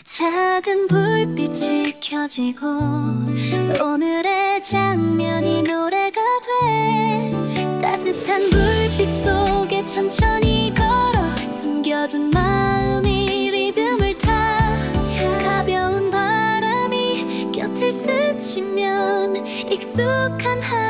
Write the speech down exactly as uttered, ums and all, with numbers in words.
작은 불빛이 켜지고 오늘의 장면이 노래가 돼. 따뜻한 불빛 속에 천천히 걸어 숨겨둔 마음이 리듬을 타. 가벼운 바람이 곁을 스치면 익숙한 한